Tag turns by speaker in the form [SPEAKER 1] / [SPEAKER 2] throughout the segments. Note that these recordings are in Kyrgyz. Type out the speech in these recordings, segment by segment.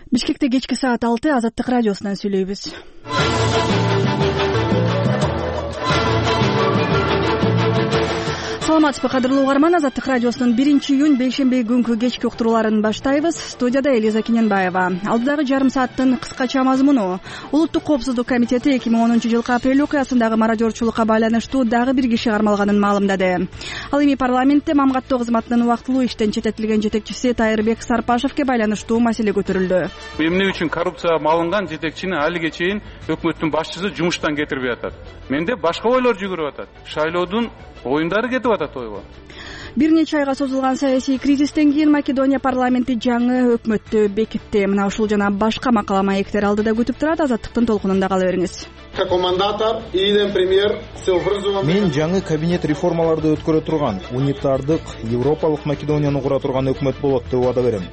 [SPEAKER 1] Бишкекте кечки саат 6 Азаттык радиосунан сүйлөйбүз. Саламатсызбы, кадырлуу угарман. Азаттык радиосунун 1-июнь бейшемби күнкү кечки уктурууларын баштайбыз. Студияда Элиза Кененбаева. Алдыдагы жарым сааттын кыскача мазмуну: Улуттук коопсуздук комитети 2010-жылкы апрель окуясындагы мародёрчулукка байланыштуу дагы бир киши кармалганын маалымдады. Ал эми парламентте мамгаттоо кызматынын убактылуу иштен четтетилген жетекчиси Тайырбек Сарпашевке байланыштуу маселе көтөрүлдү.
[SPEAKER 2] Эмне үчүн коррупцияга малынган жетекчини алиге чейин өкмөттүн башчысы жумуштан кетирбей атат? Менде башка ойлор жүгүрүп атат. Шайлоодун оюндары кетип атат ойго.
[SPEAKER 1] Бир нече айга созулган саясий кризистен кийин Македония парламенти жаңы өкмөттү бекитти. Мына ушул жана башка макала маектер алдыда күтүп турат. Азаттыктын толкунунда кала бериңиз.
[SPEAKER 3] Мен жаңы кабинет реформаларды өткөрө турган, унитардык, Европалык Македонияны кура турган өкмөт болот деп убада берем.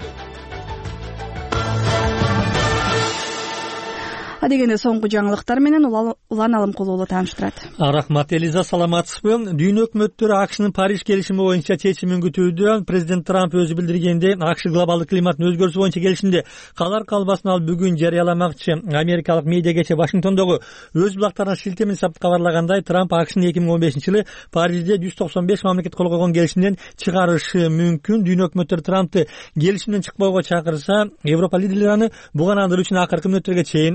[SPEAKER 1] Адегенде соңку жаңылыктар менен Улан Алымкулуулу тааныштырат.
[SPEAKER 4] Рахмат, Элиза, саламатсызбы? Дүйнө өкмөттөрү АКШнын Париж келишими боюнча чечимин күтүүдө. Президент Трамп өзү билдиргенде, АКШ глобалдык климаттын өзгөрүшү боюнча келишимде калар калбасын ал бүгүн жарыяламакчы. Америкалык медиа кечээ Вашингтондогу өз булактарына шилтеме жасап кабарлагандай, Трамп АКШнын 2015-жылы Парижде 195 мамлекет кол койгон келишимден чыгарышы мүмкүн. Дүйнө өкмөттөрү Трампты келишимден чыкпоого чакырса, Европа лидерлери аны буганандыруу үчүн акыркы мүнөттөргө чейин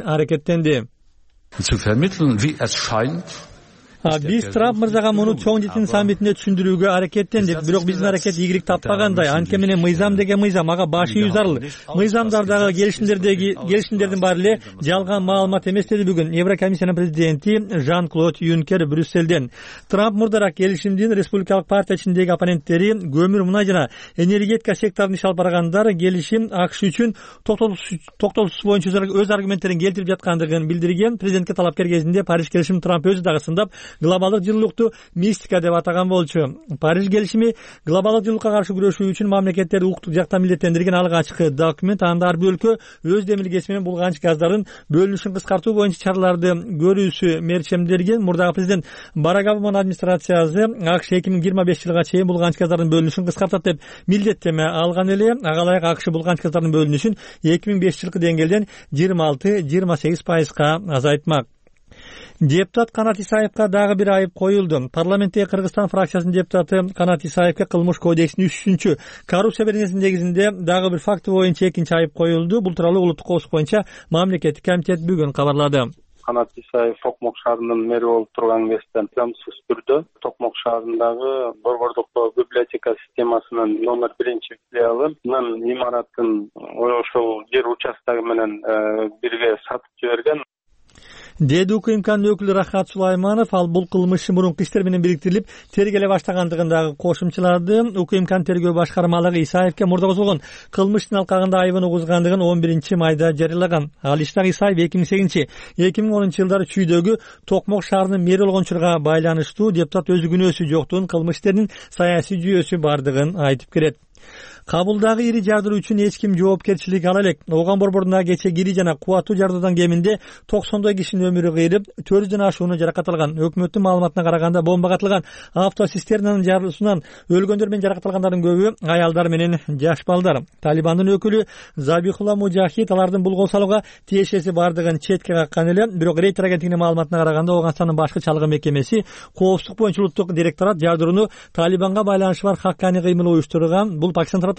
[SPEAKER 4] Биз Трамп мырзага муну чоң житин саммитинде түшүндүрүүгө аракеттендик, бирок биздин аракет ийгилик таппагандай. Анткени менен мыйзам деген мыйзам, ага баш ийүү зарыл. Мыйзамдардагы келишимдердин баары эле жалган маалымат эмес, деди бүгүн Еврокомиссиянын президенти Жан-Клод Юнкер Брюссельден. Трамп мурдараак келишимдин республикалык партия ичиндеги оппоненттери көмүр, мунай жана энергетика секторунда иш алып баргандар келишим АКШ үчүн токтолуусуз боюнча өз аргументтерин келтирип жаткандыгын билдирген. Президентке талапкер кезинде Париж келишимин Трамп өзү дагы сындап, глобалдык жылуулукту мистика деп атаган болчу. Париж келишими глобалдык жылуулукка каршы күрөшүү үчүн мамлекеттерди уктук жактан милдеттендирген алгачкы документ. Анда ар бир өлкө өз демилгеси менен булганыч газдардын бөлүнүшүн кыскартуу боюнча чараларды көрүүсү мерчемдерген. Мурдагы президент Барак Обаманын администрациясы АКШ 2025 жылга чейин булганыч газдардын бөлүнүшүн кыскартат деп милдеттеме алган эле. Ага ылайык АКШ булганыч газдардын бөлүнүшүн 2005 жылкы деңгээлден 26-28%га азайтмак. Депутат Канат Исаевка дагы бир айып коюлду. Парламентте Кыргызстан фракциясынын депутаты Канат Исаевке кылмыш кодексинин 3-чү коррупция беренесинин негизинде дагы бир факты боюнча экинчи айып коюлду. Бул тууралуу Улуттук коопсуздук боюнча мамлекеттик комитет бүгүн кабарлады.
[SPEAKER 5] Канат Исаев Токмок шаарынын мэри болуп турган кезден заңсыз түрдө Токмок шаарындагы борбордук библиотека системасынын номер 1-филиалынын имаратын ошол жер участогу менен бирге сатып жиберген,
[SPEAKER 4] деди УКМКнын өкүлү Рахат Сулайманов. Ал бул кылмыш мурунку иштер менен бириктирилип тергеле баштагандыгын дагы кошумчалады. УКМКнын тергөө башкармалыгы Исаевке мурда козголгон кылмыштын алкагында айыбын угузгандыгын 11-майда жарыялаган. Ал иштагы Исаев 2008-2010 жылдары чүйдөгү Токмок шаарынын мэри болгон учурга байланыштуу. Депутат өзү күнөөсү жоктугун, кылмыш иштеринин саясий жүйөсү бардыгын айтып келет. Кабулдагы ири жардыруу үчүн эч ким жоопкерчилик ала элек. Ооган борборунда кече кири жана кубаттуу жардыруудан кеминде 90 кишинин өмүрү кыйрып, 400 ашууну жаракат алган. Өкмөттүн маалыматына караганда бомбага атылган автоцистернанын жарылуусунан өлгөндөр менен жаракат алгандардын көбү аялдар менен жаш балдар. Талибандын өкүлү Забихулла Мужахид алардын бул кол салууга тиешеси бардыгын четке каккан эле. Бирок Рейтер агенттигинин маалыматына караганда Ооганстандын башкы чалгы мекемеси коопсуздук боюнча улуттук директорат жардырууну Талибанга байланышы бар хаккани кыймыл уюштурган. Бул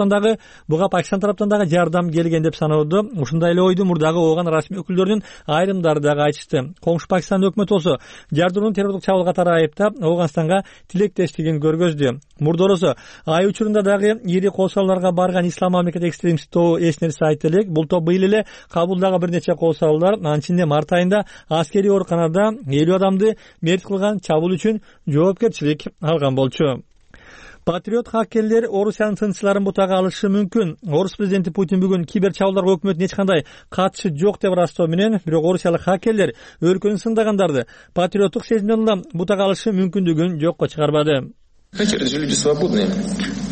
[SPEAKER 4] Пакистан тараптан дагы жардам келген деп саноодо. Ушундай эле ойду мурдагы ооган расмий өкүлдөрүнүн айрымдары дагы айтышты. Коңшу Пакистандын өкмөтү болсо жардырууну террорлук чабуул катары айыптап, Ооганстанга тилектештигин көргөздү. Мурдоросо ай учурунда дагы ири кол салууларга барган ислам мамлекети экстремисттик тобу эч нерсе айта элек. Бул топ быйыл эле Кабулдагы бир нече кол салуулар, анын ичинде март айында аскерий ооруканада 50 адамды мерт кылган чабуул үчүн жоопкерчилик алган болчу. Патриот хаккерлер Орусиянын тынччыларын бутага алышы мүмкүн. Орус президенти Путин бүгүн кибер чабуулдарга өкмөттүн эч кандай катышы жок деп ырастоо менен, бирок орусиялык хаккерлер өлкөнү сындагандарды патриоттук сезимден улам бутага алышы мүмкүндүгүн жокко чыгарбады.
[SPEAKER 6] Хакеры же люди свободные.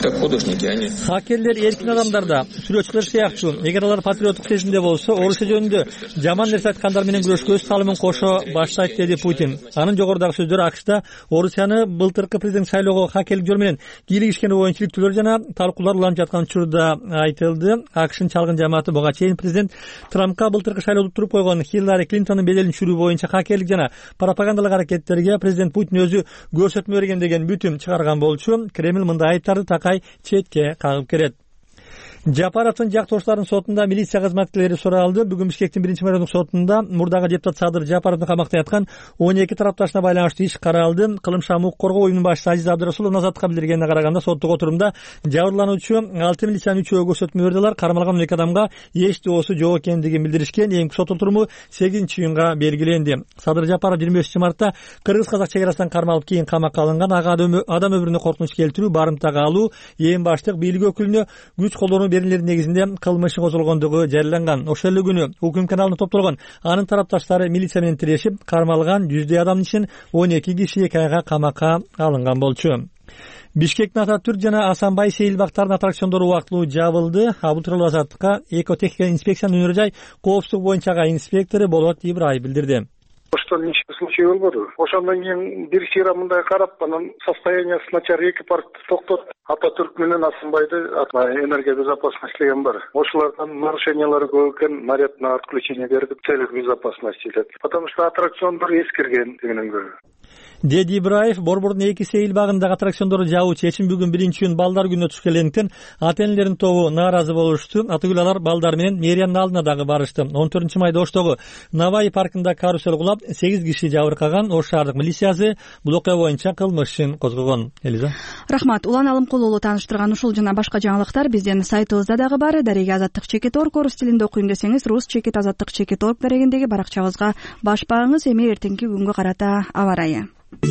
[SPEAKER 6] как художники, они...
[SPEAKER 4] Хакерлер эркин адамдар да, сүрөтчүлөр сыяктуу. Эгер алар патриоттук сезимде болсо, Орусия жөнүндө жаман нерсе айткандар менен күрөшкө өз калымын кошо баштайт, деди Путин. Анын жогорудагы сөздөр АКШда Орусияны былтыркы президент шайлоого хакерлик жол менен кийлигишкени боюнча иликтөөлөр жана талкуулар уланып жаткан учурда айтылды. АКШнын чалгын жамааты буга чейин президент Трампка былтыркы шайлоодо туруп койгон Хиллари Клинтондун беделин түшүрүү боюнча хакерлик жана пропагандалык аракеттерге президент Путин өзү көрсөтмө берген деген бүтүм чыгарган болчу. Кремль мындай айыптарды такай четке кагып келет. Жапаровдун жактоошуларынын сотунда милиция кызматкерлери суралды. Бүгүн Бишкектин 1-райондук сотунда мурдагы депутат Садыр Жапаровдун камакта яткан 12 тарапташына байланыштуу иш каралды. Кылымчы укук коргоо уюмунун башчысы Азиз Абдырасулов азаттыкка билдиргенине караганда соттук отурумда жабырлануучу 6 милициянын 3-өө көрсөтмө берди. Алар кармалган 12 адамга эч доосу жок экендигин билдиришкен. Эми сот отуруму 8-июнга белгиленди. Садыр Жапаров 25-мартта кыргыз-казак чек арасынан кармалып кийин камакка алынган. Ага адам өмүрүнө коркунуч келтирүү, барымтага алуу, эң баштык бийлик өкүлүнө күч колдонуу берилердин негизинде кылмышы козголгондугу жарыяланган. Ошол эле күнү укм каналына топтолгон анын тарапташтары милиция менен тирешип, кармалган 100 адамдын ичинен 12 киши 2 айга камакка алынган болчу. Бишкектин Ататүрк жана Асанбай Сейил бактарынын аттракциондору убактылуу жабылды. Бул тууралуу азаттыкка экотехника инспекциянын өнөр жай коопсуздук боюнча инспектору Болот Ибраев билдирди.
[SPEAKER 7] Ошто ничего случай болбоду. Ошондон кийин бир сыйра мындай карап, анан состояниясы начар эки паркты токтотуп, Ататүрк менен Асанбайды энергия безопасности деген бар. Ошолордун нарушениялары көп экен, наряд на отключение бердик, целых безопасности деп. Потому что аттракциондор эскирген дегенен көрү.
[SPEAKER 4] Деди Ибраев Борбордун 2 Сейил багындагы аттракциондорду жабуу чечим бүгүн 1-июнь балдар күнүнө түшкөндүктөн ата-энелердин тобу нааразы болушту. Атыгүл алар балдар менен мэриянын алдына дагы барышты. 14-майда Оштогу Навай паркында карусел кулап 8 киши жабыркаган. Ош шаардык милициясы бул окуя боюнча кылмыш ишин козгогон. Элиза.
[SPEAKER 1] Рахмат. Улан Алымкул уулу тааныштырган ушул жана башка жаңылыктар биздин сайтыбызда дагы бар. Дареге азаттык чекит.орг орус тилинде окуйм десеңиз рус чекит азаттык чекит.орг дарегиндеги баракчабызга баш багыңыз. Эми эртеңки күнгө карата аба ырайы.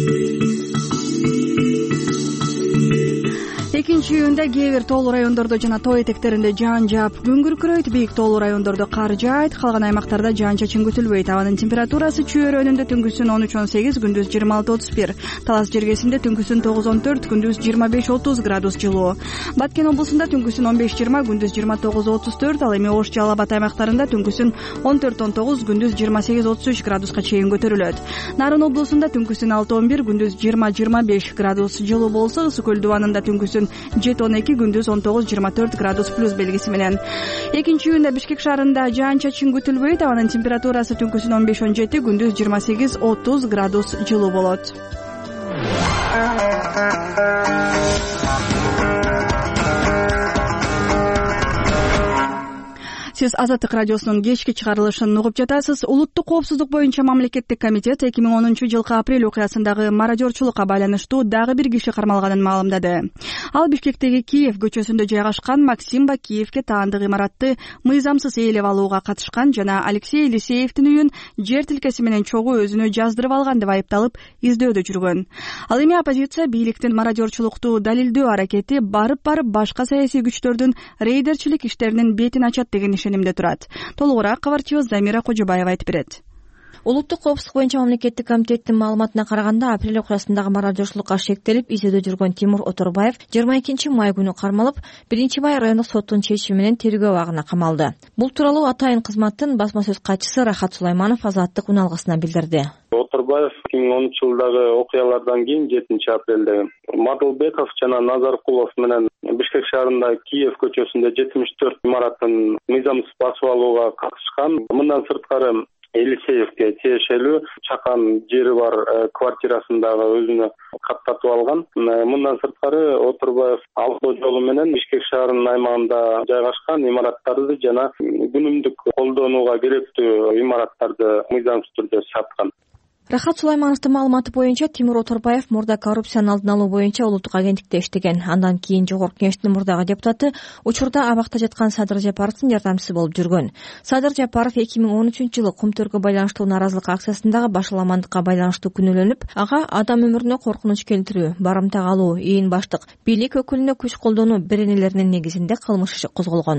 [SPEAKER 1] 2-июнда кээ бир тоолуу райондордо жана тоо этектеринде жаан жаап күн күркүрөйт. Бийик тоолуу райондордо кар жаайт. Калган аймактарда жаан-чачын күтүлбөйт. Абанын температурасы Чүй-өрөөнүндө түнкүсүн 13-18, күндүз 26-31. Талас жергесинде түнкүсүн 9-14, күндүз 25-30 градус жылуу. Баткен облусунда түнкүсүн 15-20, күндүз 29-34. Ал эми Ош, Жалал Абад аймактарында түнкүсүн 14-19, күндүз 28-33 градуска чейин көтөрүлөт. Нарын облусунда түнкүсүн 6-11, күндүз 20-25 градус жылуу болсо, Ысык көл дубанында түнкүсүн 7-12, күндүз 19-24 градус плюс белгиси менен. 2-июнда Бишкек шаарында жаан-чачын күтүлбөйт. Абанын температурасы түнкүсүн 15-17, күндүз 28-30 градус жылуу болот. Сиз Азаттык радиосунун кечки чыгарылышын угуп жатасыз. Улуттук коопсуздук боюнча мамлекеттик комитет 2010-жылкы апрель окуясындагы мародёрчулукка байланыштуу дагы бир киши кармалганын маалымдады. Ал Бишкектеги Киев көчөсүндө жайгашкан Максим Бакиевке таандык имаратты мыйзамсыз ээлеп алууга катышкан жана Алексей Елисеевдин үйүн жер тилкеси менен чогуу өзүнө жаздырып алган деп айыпталып издөөдө жүргөн. Ал эми оппозиция бийликтин мародёрчулукту далилдөө аракети барып башка саясий күчтөрдүн рейдерчилик иштеринин бетин ачат деген ишенимде турат. Толугураак кабарчыбыз Замира Кожобаева айтып берет.
[SPEAKER 8] Улуттук коопсуздук боюнча мамлекеттик комитеттин маалыматына караганда, апрель окуясындагы мародёрчулукка шектелип издөөдө жүргөн Тимур Оторбаев 22-май күнү кармалып, 1-май райондук соттун чечими менен тергөө абагына камалды. Бул тууралуу атайын кызматтын басма сөз катчысы Рахат Сулайманов Азаттык уналгысына билдирди.
[SPEAKER 5] Оторбаев 2010-жылдагы окуялардан кийин 7-апрелде Мадылбеков жана Назаркулов менен Бишкек шаарында Киев көчөсүндө 74 имараттын мыйзамсыз басып алууга катышкан. Мындан сырткары Елисеевке тиешелүү чакан жери бар квартирасындагы өзүнө каттатып алган. Мындан сырткары Оторбаев алуу жолу менен Бишкек шаарынын аймагында жайгашкан имараттарды жана күнүмдүк колдонууга керектүү имараттарды мыйзамсыз түрдө саткан.
[SPEAKER 8] Рахат Сулаймановдун маалыматы боюнча Тимур Оторбаев мурда коррупциянын алдын алуу боюнча улуттук агенттикте иштеген. Андан кийин Жогорку Кеңештин мурдагы депутаты, учурда абакта жаткан Садыр Жапаровдун жардамчысы болуп жүргөн. Садыр Жапаров 2013-жылы Кумтөргө байланыштуу нааразылык акциясындагы башаламандыкка байланыштуу күнөөлөнүп, ага адам өмүрүнө коркунуч келтирүү, барымтак алуу, ээн баштык бийлик өкүлүнө күч колдонуу беренелеринин негизинде кылмыш иши козголгон.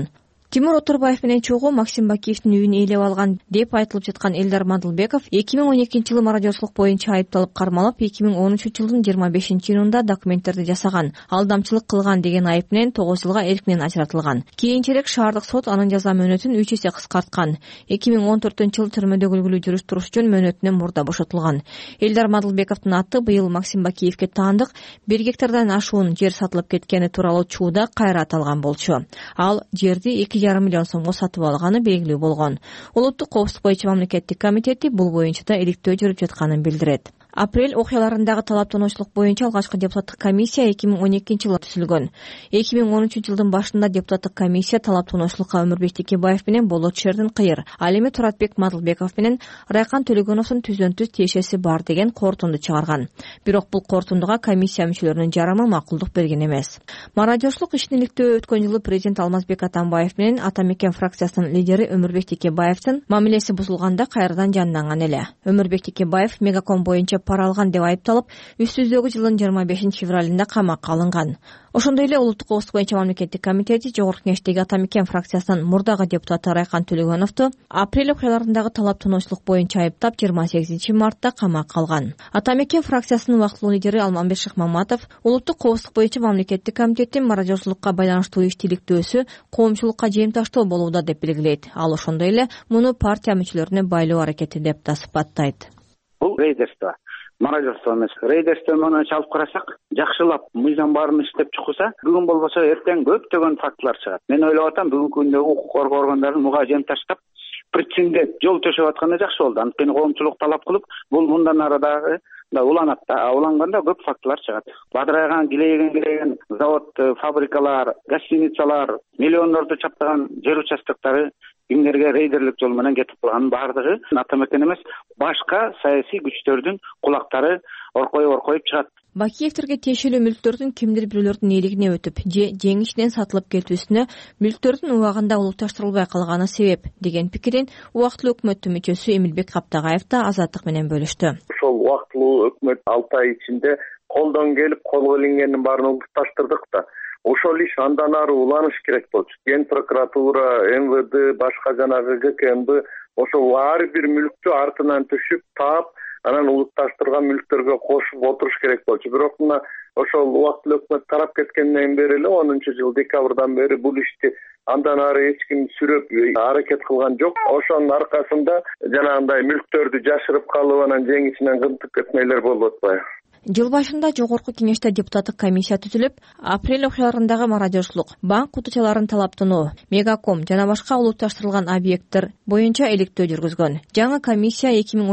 [SPEAKER 8] Тимур Оторбаев менен чогуу Максим Бакиевдин үйүн ээлеп алган деп айтылып жаткан Элдар Мадылбеков 2012-жылы мародёрлук боюнча айыпталып кармалып, 2013-жылдын 25-июнунда документтерди жасаган, алдамчылык кылган деген айып менен 9 жылга эркинен ажыратылган. Кийинчерээк шаардык сот анын жаза мөөнөтүн 3 эсе кыскарткан. 2014-жылы түрмөдө күлгүлүү жүрүш туруш үчүн мөөнөтүнөн мурда бошотулган. Элдар Мадылбековдун аты быйыл Максим Бакиевге таандык 1 гектардан ашуун жер сатылып кеткени тууралуу чууда кайра аталган болчу. Ал жерди 2,5 миллион сомго сатып алганы белгилүү болгон. Улуттук коопсуздук боюнча мамлекеттик комитети бул боюнча да иликтөө жүрүп жатканын билдирет. Апрель окуяларындагы талаптануучулук боюнча алгачкы депутаттык комиссия 2012-жылы түзүлгөн. 2013-жылдын башында депутаттык комиссия талаптануучулукка Өмүрбек Текебаев менен Болот Шердин Кыйыр, ал эми Туратбек Мадылбеков менен Райкан Төлөгөновдун түздөн-түз тиешеси бар деген кортунду чыгарган. Бирок бул кортундуга комиссия мүчөлөрүнүн жарымы макулдук берген эмес. Мародёрлук ишин иликтөө өткөн жылы президент Алмазбек Атамбаев менен Ата Мекен фракциясынын лидери Өмүрбек Текебаевдин мамилеси бузулганда кайрадан жанданган эле. Өмүрбек Текебаев Мегаком боюнча пара алган деп айыпталып, үстүздөгү жылдын 25-февралында камакка алынган. Ошондой эле Улуттук коопсуздук боюнча мамлекеттик комитети Жогорку Кеңештеги Ата Мекен фракциясынын мурдагы депутаты Райкан Төлөгөновду апрель окуяларындагы талаптануучулук боюнча айыптап 28-мартта камакка алган. Ата Мекен фракциясынын убактылуу лидери Алмамбет Шыкмаматов Улуттук коопсуздук боюнча мамлекеттик комитеттин мародёрлукка байланыштуу иштиликтөөсү коомчулукка жемташтоо болууда деп белгилейт. Ал ошондой эле муну партия мүчөлөрүнө байлоо аракети деп да сыпаттайт.
[SPEAKER 6] Бул рейдерство, мародёрство эмес. Рейдерство менен чалып карасак, жакшылап мыйзам баарын иштеп чыкса, бүгүн болбосо эртең көптөгөн фактылар чыгат. Мен ойлоп атам, бүгүнкү күндө укук коргоо органдарын буга жем таштап, причиндеп жол төшөп атканы жакшы болду. Анткени коомчулук талап кылып, бул мындан ары дагы уланат да. Уланганда көп фактылар чыгат. Бадырайган, килейген завод, фабрикалар, гостиницалар, миллиондорду чаптаган жер участоктары кимдерге рейдерлик жол менен кетип калганын баардыгы Ата Мекен эмес, башка саясий күчтөрдүн кулактары оркоюп чыгат.
[SPEAKER 8] Бакиевтерге тиешелүү мүлктөрдүн кимдир бирөөлөрдүн ээлигине өтүп, же жеңишинен сатылып кетүүсүнө мүлктөрдүн убагында улутташтырылбай калганы себеп деген пикирин убактылуу өкмөттүн мүчөсү Эмилбек Каптагаев да Азаттык менен бөлүштү.
[SPEAKER 9] Ошол убактылуу өкмөт 6 ай ичинде колдон келип колго илингендин баарын улутташтырдык да. Ошол иш андан ары уланыш керек болчу. Ген прокуратура, МВД, башка жанагы ГКМБ ошол ар бир мүлктү артынан түшүп, таап, анан улутташтырган мүлктөргө кошуп отуруш керек болчу. Бирок мына ошол убактылуу өкмөт тарап кеткенден бери эле 10-жыл декабрдан бери бул ишти андан ары эч ким сүрөп аракет кылган жок. Ошонун аркасында жанагындай мүлктөрдү жашырып калып, анан жеңишинен кынтып кетмейлер болуп атпайбы?
[SPEAKER 8] Жыл башында Жогорку Кеңеште депутаттык комиссия түзүлүп, апрель окуяларындагы мародёрлук, банк кутучаларын талаптануу, Мегаком жана башка улутташтырылган объекттер боюнча иликтөө жүргүзгөн. Жаңы комиссия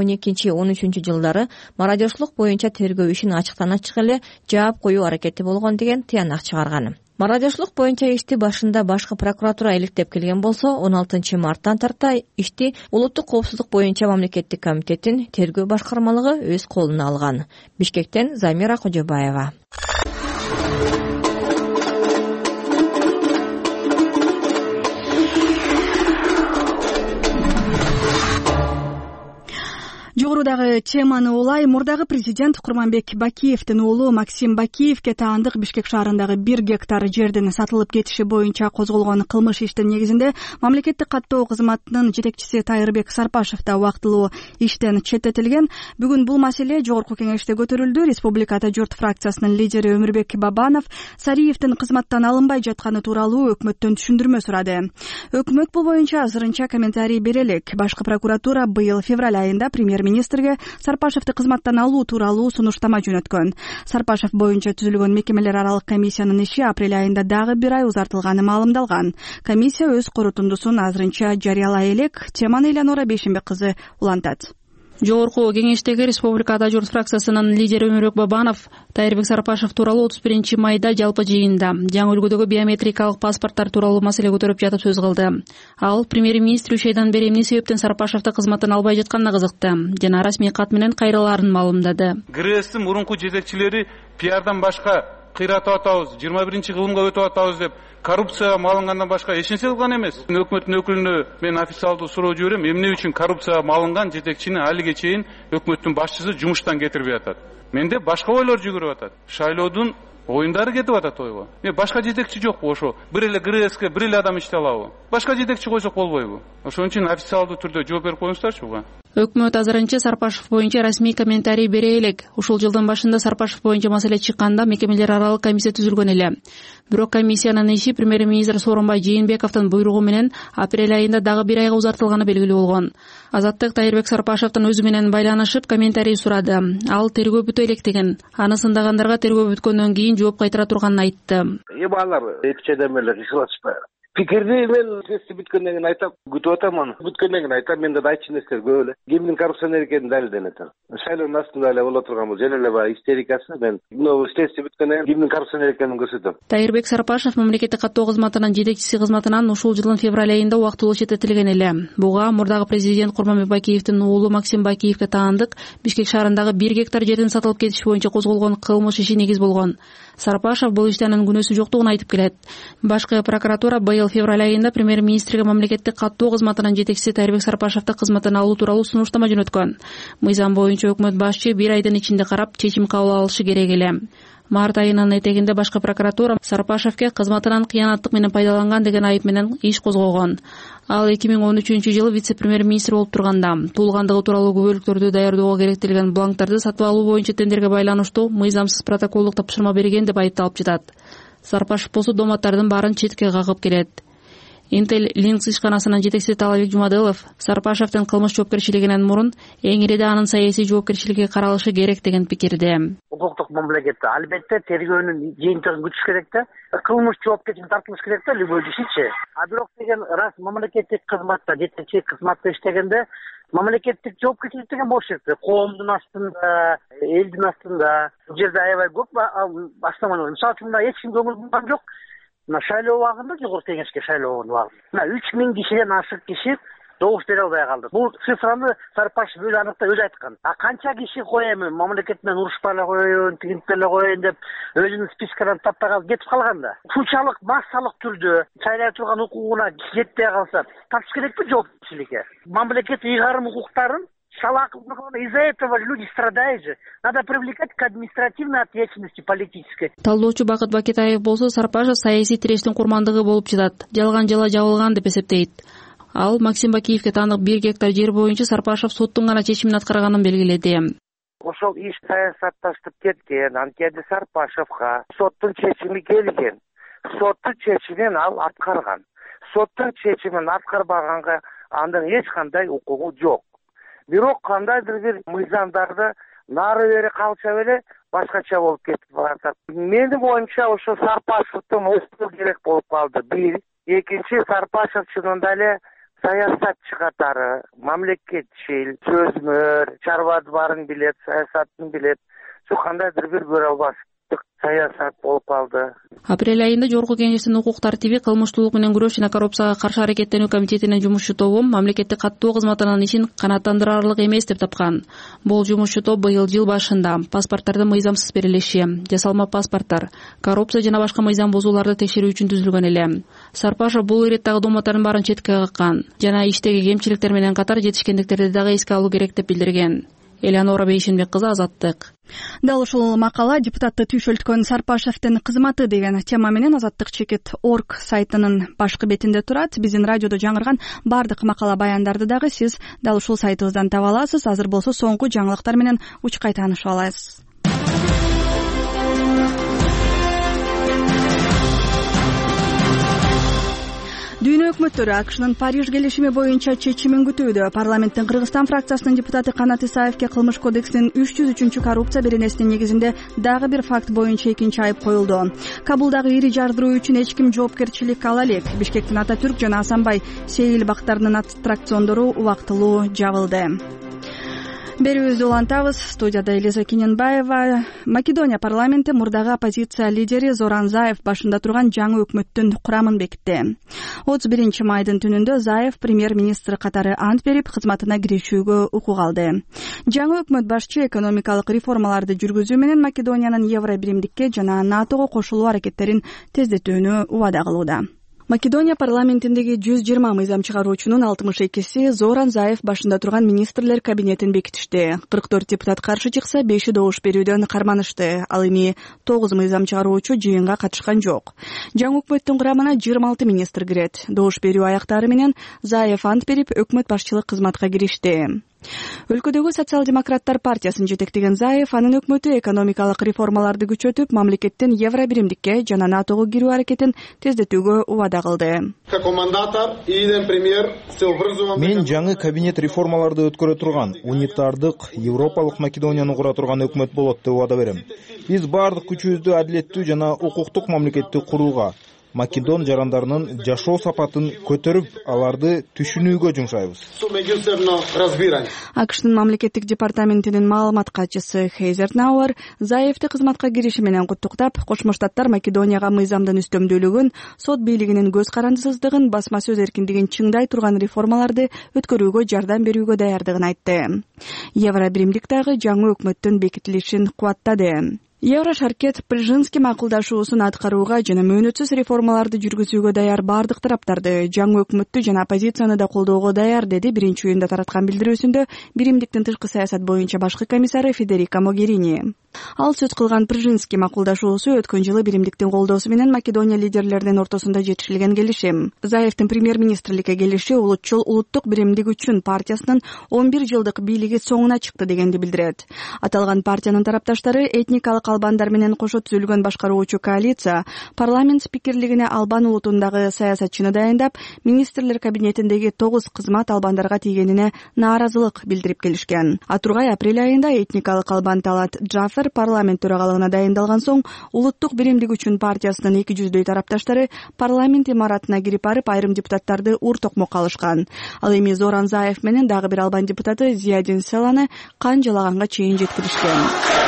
[SPEAKER 8] 2012-13 жылдары мародёрлук боюнча тергөө ишин ачыктан ачык эле жаап коюу аракети болгон деген тыянак чыгарган. Мародёрлук боюнча ишти башында башкы прокуратура иликтеп келген болсо, 16-марттан тарта ишти Улуттук коопсуздук боюнча мамлекеттик комитеттин тергөө башкармалыгы өз колуна алган. Бишкектен Замира Кожобаева.
[SPEAKER 1] Жогорудагы теманы улай, мурдагы президент Курманбек Бакиевдин уулу Максим Бакиевге таандык Бишкек шаарындагы 1 гектар жердин сатылып кетиши боюнча козголгон кылмыш иштин негизинде мамлекеттик каттоо кызматынын жетекчиси Тайырбек Сарпашев да убактылуу иштен четтетилген. Бүгүн бул маселе Жогорку Кеңеште көтөрүлдү. Республикада журт фракциясынын лидери Өмүрбек Бабанов Сариевдин кызматтан алынбай жатканы тууралуу өкмөттөн түшүндүрмө сурады. Өкмөт бул боюнча азырынча комментарий бере элек. Башкы прокуратура быйыл февраль айында премьер-министрге Сарпашевди кызматтан алуу тууралуу сунуштама жөнөткөн. Сарпашев боюнча түзүлгөн мекемелер аралык комиссиянын иши апрель айында дагы 1 ай узартылганы маалымдалган. Комиссия өз корутундусун азырынча жарыялай элек. Теманы Элеонора Бейшенбек кызы улантат.
[SPEAKER 10] Жогорку Кеңештеги Республикада журт фракциясынын лидери Өмүрбек Бабанов Тайырбек Сарпашев тууралуу 31 майда жалпы жыйында жаңы үлгүдөгү биометрикалык паспорттар тууралуу маселе көтөрүп жатып сөз кылды. Ал премьер-министр 3 айдан бери эмне себептен Сарпашевди кызматтан албай жатканына кызыкты жана расмий кат менен кайрылаарын маалымдады.
[SPEAKER 2] ГРСтин мурунку жетекчилери пиардан башка кыйратып атабыз, 21-кылымга өтүп атабыз деп коррупцияга малынгандан башка эч нерсе кылган эмес. Өкмөттүн өкүлүнө мен официалдуу суроо жиберем, эмне үчүн коррупцияга малынган жетекчини алиге чейин өкмөттүн башчысы жумуштан кетирбей атат. Менде башка ойлор жүгүрүп атат. Шайлоодун оюндары кетип атат ойго. Башка жетекчи жокпу ошо? Бир эле ГРСке бир эле адам иштей алабы? Башка жетекчи койсок болбойбу? Ошон үчүн официалдуу түрдө жооп берип коюңуздарчы буга.
[SPEAKER 10] Өкмөт азырынча Сарпашев боюнча расмий комментарий бере элек. Ушул жылдын башында Сарпашев боюнча маселе чыкканда мекемелер аралык комиссия түзүлгөн эле. Бирок комиссиянын иши премьер-министр Сооронбай Жээнбековдун буйругу менен апрель айында дагы бир айга узартылганы белгилүү болгон. Азаттык Тайырбек Сарпашевдин өзү менен байланышып комментарий сурады. Ал тергөө бүтө элек деген. Аны сындагандарга тергөө бүткөндөн кийин жооп кайтара турганын айтты.
[SPEAKER 11] Алар 2 айдан бери кыйшылашпайбы. Пикирди мен тести бүткөндөн кийин айтам, күтүп атам аны. Бүткөндөн кийин айтам, менде да айтчу нерселер көп эле. Кимдин коррупционер экени далилденет. Шайлоонун астында эле боло турган бул жөн эле баягы истерикасы. Мен мына тести бүткөндөн кийин кимдин коррупционер экенин көрсөтөм.
[SPEAKER 10] Тайырбек Сарпашев мамлекеттик каттоо кызматынын жетекчиси кызматынан ушул жылдын февраль айында убактылуу четтетилген эле. Буга мурдагы президент Курманбек Бакиевдин уулу Максим Бакиевге таандык Бишкек шаарындагы 1 гектар жердин сатылып кетиши боюнча козголгон кылмыш иши негиз болгон. Сарпашев бул иште анын күнөөсү жоктугун айтып келет. Башкы прокуратура быйыл февраль айында премьер-министрге мамлекеттик каттоо кызматынын жетекчиси Тайырбек Сарпашевди кызматтан алуу тууралуу сунуштама жөнөткөн. Мыйзам боюнча өкмөт башчы 1 айдын ичинде карап чечим кабыл алышы керек эле. Март айынын этегинде башкы прокуратура Сарпашевге кызматынан кыянаттык менен пайдаланган деген айып менен иш козгогон. Ал 2013-жылы вице-премьер-министр болуп турганда туулгандыгы тууралуу күбөлүктөрдү даярдоого керектелген бланктарды сатып алуу боюнча тендерге байланыштуу мыйзамсыз протоколдук тапшырма берген деп айыпталып жатат. Сарпашев болсо доматтардын баарын четке кагып келет. Intel Links ишканасынын жетекчиси Талабек Жумадылов Сарпашевдин кылмыш жоопкерчилигинен мурун эң ириде анын саясий жоопкерчилиги каралышы керек деген пикирде.
[SPEAKER 12] Укуктук мамлекетте албетте тергөөнүн жыйынтыгын күтүш керек да. Кылмыш жоопкерчиликке тартылыш керек да любой ишичи. А бирок деген раз мамлекеттик кызматта жетекчи кызматта иштегенде мамлекеттик жоопкерчилик деген болуш керек. Коомдун астында, элдин астында. Бул жерде аябай көп баштамалар. Мисалы үчүн эч ким көңүл бурган жок. Шайлоо убагында жогорку кеңешке шайлоо убагы. 3000 кишиден ашык киши добуш бере албай калды. Бул цифраны Сарпашев өзү аныкта өзү айткан. А канча киши коем, мамлекет менен урушпай эле коеюн, тигинтип эле коеюн деп өзүнүн спискаларын таппай калып кетип калганда, ушунчалык массалык түрдө шайлай турган укугуна жетпей калса, тапшырыш керекпи жоопкерчиликке? Мамлекет ыйгарым укуктарын из-за этого люди страдают же. Надо привлекать к административной ответственности политической.
[SPEAKER 10] Талдоочу Бакыт Бакетаев болсо Сарпашев саясий тирештин курмандыгы болуп жатат. Жалган жала жабылган деп эсептейт. Ал Максим Бакиевге таандык 1 гектар жер боюнча Сарпашев соттун гана чечимин аткарганын белгиледи.
[SPEAKER 11] Ошол иш саясатташтырып кеткен, анткени Сарпашевга соттун чечими келген. Соттун чечимин ал аткарган. Соттун чечимин аткарбаганга андан эч кандай укугу жок. Бирок кандайдыр бир мыйзамдарды нары бери калса эле башкача болуп кетип баратат. Менин оюмча ошо Сарпашевдин укугу керек болуп калды. Бир, экинчи Сарпашев чынында эле саясатчы катары, мамлекетчил, сөзмөр, чарбасы барын билет, саясатын билет. Ошо кандайдыр бир көрө албас саясат болуп калды.
[SPEAKER 10] Апрель айында Жогорку кеңештин укук тартиби, кылмыштуулук менен күрөш жана коррупцияга каршы аракеттенүү комитетинин жумушчу тобу мамлекеттик каттоо кызматынын ишин канааттандырарлык эмес деп тапкан. Бул жумушчу топ быйыл жыл башында паспорттардын мыйзамсыз берилиши, жасалма паспорттор, коррупция жана башка мыйзам бузууларды текшерүү үчүн түзүлгөн эле. Сарпашев бул иреттагы доматтардын баарын четке каккан жана иштеги кемчиликтер менен катар жетишкендиктерди дагы эске алуу керек деп билдирген. Элеонора Бейшенбек кызы, Азаттык.
[SPEAKER 1] Дал ушул макала депутатты түйшөлткөн Сарпашевдин кызматы деген тема менен Азаттык чекит.org сайтынын башкы бетинде турат. Биздин радиодо жаңырган бардык макала баяндарды дагы сиз дал ушул сайтыбыздан таба аласыз. Азыр болсо соңку жаңылыктар менен учкай таанышып алабыз. Дүйнө өкмөттөрү АКШнын Париж келишими боюнча чечимин күтүүдө. Парламенттин Кыргызстан фракциясынын депутаты Канат Исаевке Кылмыш кодексинин 303 коррупция беренесинин негизинде дагы бир факт боюнча экинчи айып коюлду. Кабулдагы ири жардыруу үчүн эч ким жоопкерчилик ала элек. Бишкектин Ататүрк жана Асанбай Сейил бактарынын аттракциондору убактылуу жабылды. Берүүбүздү улантабыз. Студияда Элиза Кененбаева. Македония парламенти мурдагы оппозиция лидери Зоран Заев башында турган жаңы өкмөттүн курамын бекитти. 31 майдын түнүндө Заев премьер-министр катары ант берип, кызматына киришүүгө укук алды. Жаңы өкмөт башчы экономикалык реформаларды жүргүзүү менен Македониянын евро биримдикке жана НАТОго кошулуу аракеттерин тездетүүнү убада кылууда. Македония парламентиндеги 120 мыйзам чыгаруучунун 62си Зоран Заев башында турган министрлер кабинетин бекитишти. 44 депутат каршы чыкса, 5 добуш берүүдөн карманышты. Ал эми 9 мыйзам чыгаруучу жыйынга катышкан жок. Жаңы өкмөттүн курамына 26 министр кирет. Добуш берүү аяктары менен Заев ант берип, өкмөт башчылык кызматка киришти. Өлкөдөгү социал-демократтар партиясын жетектеген Заев анын өкмөтү экономикалык реформаларды күчөтүп, мамлекеттин евро биримдикке жана НАТОго кирүү аракетин тездетүүгө убада кылды.
[SPEAKER 3] Мен жаңы кабинет реформаларды өткөрө турган, унитардык, Европалык Македонияны кура турган өкмөт болот деп убада берем. Биз бардык күчүбүздү адилеттүү жана укуктук мамлекетти курууга, Македон жарандарынын жашоо сапатын көтөрүп, аларды түшүнүүгө жумшайбыз.
[SPEAKER 1] АКШтын мамлекеттик департаментинин маалымат катчысы Хейзер Науэр Заевти кызматка кириши менен куттуктап, Кошмо Штаттар Македонияга мыйзамдын үстөмдүүлүгүн, сот бийлигинин көз карандысыздыгын, басма сөз эркиндигин чыңдай турган реформаларды өткөрүүгө жардам берүүгө даярдыгын айтты. Евро биримдик дагы жаңы өкмөттүн бекитилишин кубаттады. Еврошаркет Прижинский макулдашуусун аткарууга жана мөөнөтсүз реформаларды жүргүзүүгө даяр бардык тараптарды, жаңы өкмөттү жана оппозицияны да колдоого даяр, деди биринчи июнда тараткан билдирүүсүндө биримдиктин тышкы саясат боюнча башкы комиссары Федерика Могерини. Ал сөз кылган Прижинский макулдашуусу өткөн жылы биримдиктин колдоосу менен Македония лидерлеринин ортосунда жетишилген келишим. Заевдин премьер-министрликке келиши улутчул улуттук биримдик үчүн партиясынын 11 жылдык бийлиги соңуна чыкты дегенди билдирет. Аталган партиянын тарапташтары этникалык албандар менен кошо түзүлгөн башкаруучу коалиция парламент спикерлигине албан улутундагы саясатчыны дайындап, министрлер кабинетиндеги 9 кызмат албандарга тийгенине нааразылык билдирип келишкен. Атургай апрель айында этникалык албан Талат Джафер парламент төрагалыгына дайындалган соң, улуттук биримдик үчүн партиясынын 200 тарапташтары парламент имаратына кирип барып, айрым депутаттарды ур токмокко алышкан. Ал эми Зоран Заев менен дагы бир албан депутаты Зиядин Селаны кан жалаганга чейин жеткиришкен.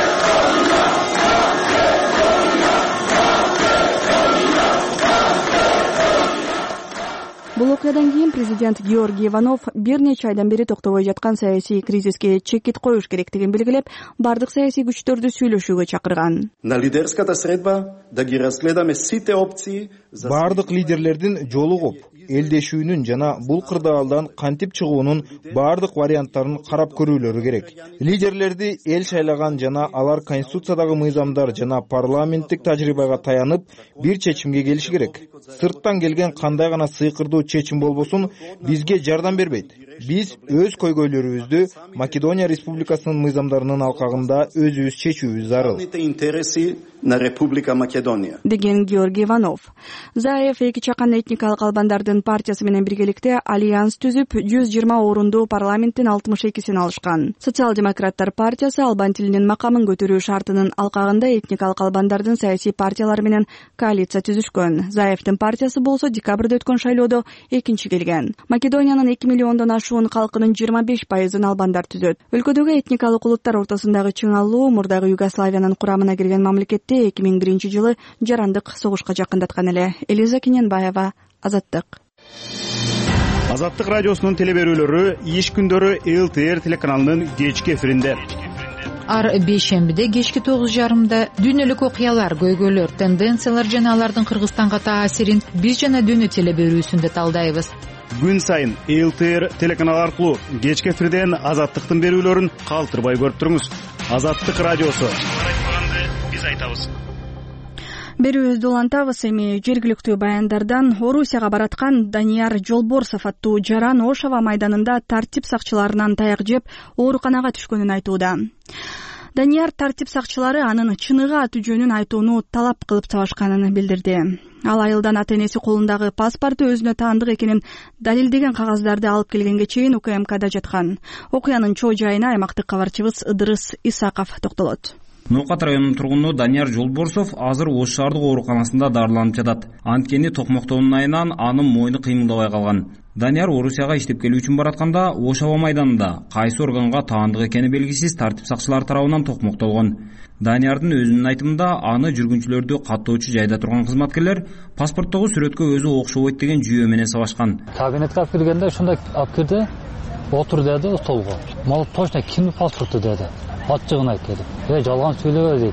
[SPEAKER 1] Бул окуядан кийин президент Георгий Иванов бир нече айдан бери токтобой жаткан саясий кризиске чекит коюш керектигин белгилеп, бардык саясий күчтөрдү сүйлөшүүгө чакырган.
[SPEAKER 13] На лидерската средба да ги разгледаме сите опции.
[SPEAKER 3] Бардык лидерлердин жолугуп, элдешүүнүн жана бул кырдаалдан кантип чыгуунун бардык варианттарын карап көрүүлөрү керек. Лидерлерди эл шайлаган жана алар конституциядагы мыйзамдар жана парламенттик тажрыйбага таянып бир чечимге келиши керек. Сырттан келген кандай гана сыйкырдуу чечим болбосун бизге жардам бербейт. Биз өз көйгөйлөрүбүздү Македония Республикасынын мыйзамдарынын алкагында өзүбүз чечүүбүз зарыл.
[SPEAKER 13] На Република Македония
[SPEAKER 1] деген Георгий Иванов. Заев эки чакан этникалык албандардын партиясы менен биргеликте альянс түзүп, 120 орунду парламенттин 62син алышкан. Социал-демократтар партиясы албан тилинин макамын көтөрүү шартынын алкагында этникалык албандардын саясий партиялары менен коалиция түзүшкөн. Заевдин партиясы болсо декабрда өткөн шайлоодо экинчи келген. Македониянын 2 миллиондон ашуун калкынын 25%-ын албандар түзөт. Өлкөдөгү этникалык улуттар ортосундагы чыңалуу мурдагы Югославиянын курамына кирген мамлекетти 2001 жылы жарандык согушка жакындаткан эле. Элиза Кененбаева, Азаттык.
[SPEAKER 14] Азаттык радиосунун телеберүүлөрү иш күндөрү ЛТР телеканалынын кечки эфиринде.
[SPEAKER 15] Ар бейшембиде кечки 9:30 дүйнөлүк окуялар, көйгөйлөр, тенденциялар жана алардын Кыргызстанга таасирин биз жана дүйнө телеберүүсүндө талдайбыз.
[SPEAKER 14] Күн сайын ЛТР телеканалы аркылуу кечки эфирден Азаттыктын берүүлөрүн калтырбай көрүп туруңуз. Азаттык радиосу. Биз айтабыз.
[SPEAKER 1] Берүүбүздү улантабыз. Эми жергиликтүү баяндардан Орусияга бараткан Данияр Жолборсов аттуу жаран Ошова майданында тартип сакчыларынан таяк жеп ооруканага түшкөнүн айтууда. Данияр тартип сакчылары анын чыныгы аты жөнүн айтууну талап кылып табашканын билдирди. Ал айылдан ата-энеси колундагы паспорту өзүнө таандык экенин далилдеген кагаздарды алып келгенге чейин УКМКда жаткан. Окуянын чоо жайына аймактык кабарчыбыз Ыдырыс Исаков токтолот.
[SPEAKER 16] Ноокат районунун тургуну Данияр Жолборсов азыр Ош шаардык ооруканасында дарыланып жатат. Анткени токмоктоонун айынан анын мойну кыймылдабай калган. Данияр Орусияга иштеп келүү үчүн баратканда Ошова майданында кайсы органга таандык экени белгисиз тартип сакчылары тарабынан токмоктолгон. Даниярдын өзүнүн айтымында аны жүргүнчүлөрдү каттоочу жайда турган кызматкерлер паспорттогу сүрөткө өзү окшобойт деген жүйө менен сабашкан.
[SPEAKER 17] Кабинетке алып киргенде ушундай алып кирди, отур деди столго. Мал точно кимдин паспорту деди. Ачыгын айт деди. Жалган сүйлөбө дейт.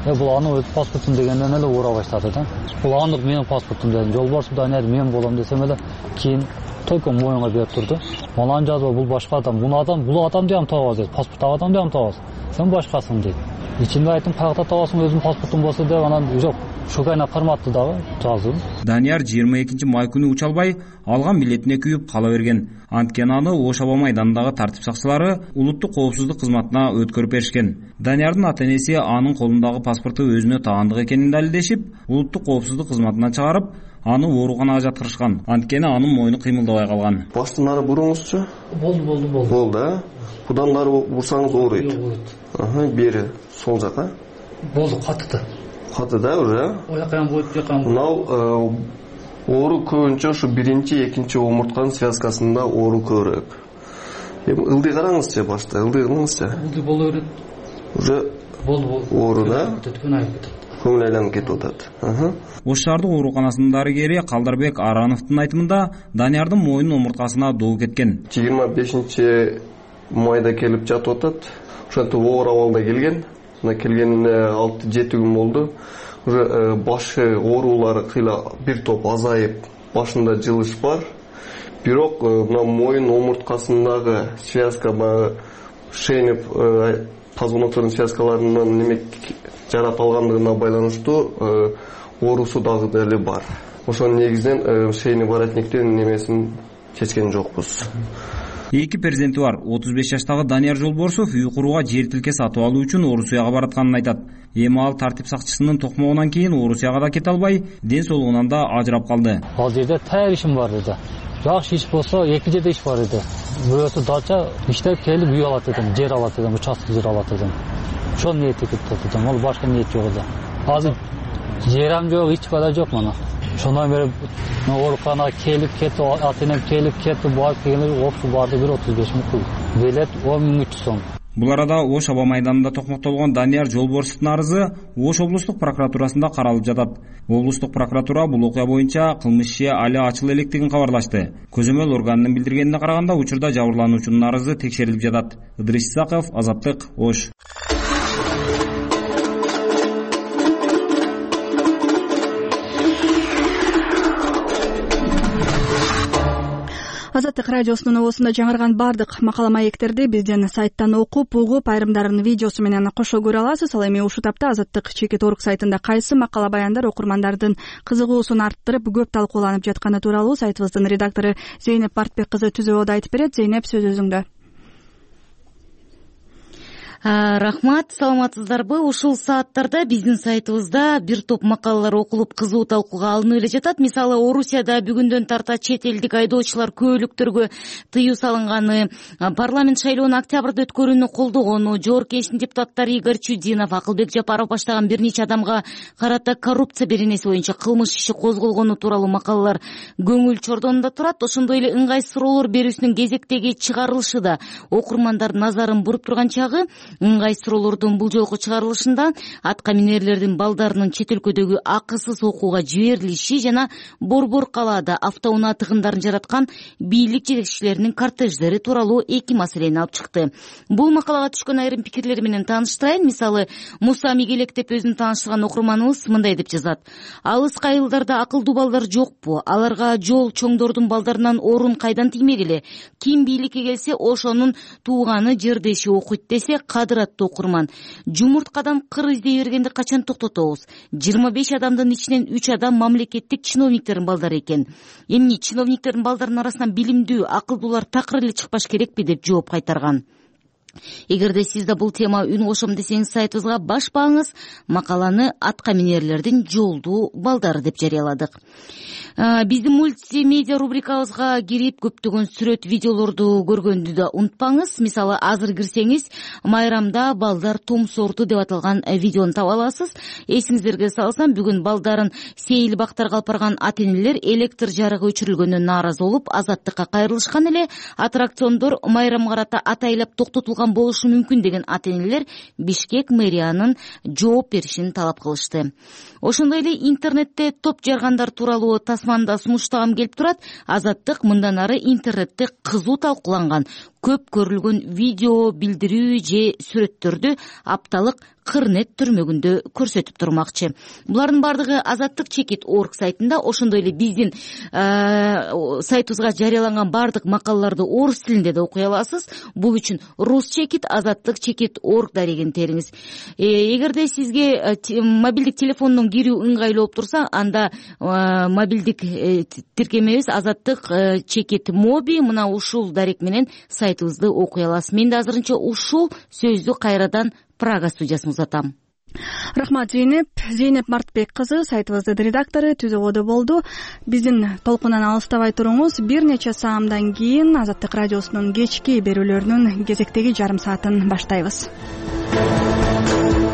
[SPEAKER 17] бул анын өз паспортум дегенден эле ура баштады да. Бул андык менин паспортум дедим. Жолборсов Данияр мен болом десем эле кийин только моюнга берип турду. Малан жазба бул башка адам. Бул адам деп табабыз dedi. Паспорттагы адам деп табабыз. Сен башкасың дейт. Ичинде айттым, кайда табасың, өзүм паспортум болсо деп, анан жок. Шугайна кырматты дагы жаздым.
[SPEAKER 16] Данияр 22 май күнү уча албай, алган билетине күйүп кала берген. Анткени аны Ош аба майданындагы тартип сакчылары улуттук коопсуздук кызматына өткөрүп беришкен. Даниярдын ата-энеси анын колундагы паспорту өзүнө таандык экенин далилдешип, улуттук коопсуздук кызматынан чыгарып, аны ооруканага жаткырышкан. Анткени анын мойну кыймылдабай калган.
[SPEAKER 18] Баштан ары буруңузчу?
[SPEAKER 17] Болду.
[SPEAKER 18] Болду, Будан нары бурсаңыз ооруйт. Бери сол жака.
[SPEAKER 17] Болду, катты.
[SPEAKER 18] Каты да уже.
[SPEAKER 17] Оякан болуп жакан.
[SPEAKER 18] Мынау оору көбүнчө ушу 1-2 омуртканын связкасында оору көбүрөөк. Эми ылдый караңызчы башта, ылдый кылыңызчы.
[SPEAKER 17] Ылдый боло берет.
[SPEAKER 18] Уже
[SPEAKER 17] болду.
[SPEAKER 18] Оору да? Көңүл айланып кетип атат.
[SPEAKER 16] Ош шаардык ооруканасынын дарыгери Калдарбек Арановдун айтымында Даниярдын мойнун омурткасына доо кеткен.
[SPEAKER 18] 25 майда келип жатып атат. Ошентип оор абалда келген. Мына келгенине 6-7 күн болду. Уже башы оорулары кыйла бир топ азайып, башында жылыш бар. Бирок мына мойын омурткасындагы связка шейнип позвоноктордун связкаларынын неме жарат алгандыгына байланыштуу оорусу дагы деле бар. Ошонун негизинен шейни воротниктин немесин чечкен жокпуз.
[SPEAKER 16] Эки перзенти бар. 35 жаштагы Данияр Жолборсов үй курууга жер тилке сатып алуу үчүн Орусияга баратканын айтат. Эми ал тартип сакчысынын токмогунан кийин Орусияга да кете албай, ден соолугунан да ажырап калды.
[SPEAKER 17] Ал жерде таяр ишим бар деди. Жакшы иш болсо, эки жерде иш бар деди. Бирөөсү дача иштеп келип үй алат дедим, жер алат дедим, участок жер алат дедим. Ошол ниет этип турдум. Ал башка ниет жок эле. Азыр жерам жок, эч бала жок мына. Ошондон бери ооруканага келип кетип, ата-энем келип кетип, барып келгенде опсу барды 35 миң пул. Билет 10.300 сом.
[SPEAKER 16] Бул арада Ош аба майданында токмоктолгон Данияр Жолборсовдун арызы Ош облустук прокуратурасында каралып жатат. Облустук прокуратура бул окуя боюнча кылмыш иши али ачыла электигин кабарлашты. Көзөмөл органынын билдиргенине караганда учурда жабырлануучунун арызы текшерилип жатат. Ыдрис Исаков, Азаттык, Ош.
[SPEAKER 1] Азаттык радиосунун оосунда жаңырган бардык макала маектерди бизден сайттан окуп, угуп, айрымдарын видеосу менен кошо көрө аласыз. Ал эми ушул тапта Азаттык /org сайтында кайсы макала баяндар окурмандардын кызыгуусун арттырып, көп талкууланып жатканы тууралуу сайтыбыздын редактору Зейнеп Бартбек кызы Түзөбөдө айтып берет. Зейнеп, сөз өзүңдө.
[SPEAKER 19] Рахмат, саламатсыздарбы? Ушул сааттарда биздин сайтыбызда бир топ макалалар окулуп, кызуу талкууга алынып эле жатат. Мисалы, Орусияда бүгүндөн тарта чет элдик айдоочулар көөлүктөргө тыюу салынганы, парламент шайлоонун октябрда өткөрүүнү колдогону, Жогорку Кеңештин депутаттары Игорь Чудинов, Акылбек Жапаров баштаган бир нече адамга карата коррупция беренеси боюнча кылмыш иши козголгону тууралуу макалалар көңүл чордонунда турат. Ошондой эле ыңгайсыз суроолор берүүсүнүн кезектеги чыгарылышы да окурмандардын назарын буруп турган чагы. Ыңгайсыз суроолордун бул жолку чыгарылышында атка минерлердин балдарынын чет өлкөдөгү акысыз окууга жиберилиши жана Борбор калаада автоунаа тыгындарын жараткан бийлик жетекчилеринин кортеждери тууралуу эки маселени алып чыкты. Бул макалага түшкөн айрым пикирлер менен тааныштырайын. Мисалы, Муса Мигелек деп өзүн тааныштырган окурманыбыз мындай деп жазат. Алыс кайылдарда акылдуу балдар жокпу? Аларга жол чоңдордун балдарынан орун кайдан тиймегиле? Ким бийликке келсе, ошонун тууганы жердеши окуйт десе, кадыраттуу окурман. Жумурткадан кыр издей бергенди качан токтотобуз? 25 адамдын ичинен 3 адам мамлекеттик чиновниктердин балдары экен. Эмне чиновниктердин балдарынын арасынан билимдүү, акылдуулар такыр эле чыкпаш керекпи деп жооп кайтарган. Эгерде сиз да бул тема үн кошом десеңиз, сайтыбызга башпаңыз, макаланы атка минерлердин жолдуу балдары деп жарыяладык. Биздин мультимедиа рубрикабызга кирип көптөгөн сүрөт, видеолорду көргөндү да унутпаңыз. Мисалы, азыр кирсеңиз, майрамда балдар томсорду деп аталган видеону таба аласыз. Эсиңиздерге салсам, бүгүн балдарын сейил бактарга алып барган ата-энелер электр жарыгы өчүрүлгөнүнө нааразы болуп, Азаттыкка кайрылышкан эле. Аттракциондор майрамга карата атайлап токтотулган болушу мүмкүн деген ата-энелер Бишкек мэриянын жооп беришин талап кылышты. Ошондой эле интернетте топ жаргандар тууралуу тасманда сунуштагым келип турат. Азаттык мындан ары интернетте кызуу талкууланган көп көрүлгөн видео, билдирүү же сүрөттөрдү апталык Кырнет түрмөгүндө көрсөтүп турмакчы. Булардын бардыгы Азаттык чекит орг сайтында, ошондой эле биздин сайтыбызга жарыяланган бардык макалаларды орус тилинде да окуй аласыз. Бул үчүн рус чекит, Азаттык чекит орг дарегин териңиз. Эгерде сизге мобилдик телефондон кирүү ыңгайлуу болуп турса, анда мобилдик тиркемебиз Азаттык чекит моби, мына ушул дарек менен сайтыбызды окуй аласыз. Мен да азырынча ушул сөздү кайрадан Прага студиясына узатам.
[SPEAKER 1] Рахмат Зейнеп Мартбек кызы, сайтыбыздын редактору түзүүгө болду. Биздин толкунан алыстабай туруңуз. Бир нече саамдан кийин Азаттык радиосунун кечки берүүлөрүнүн кезектеги жарым саатын баштайбыз.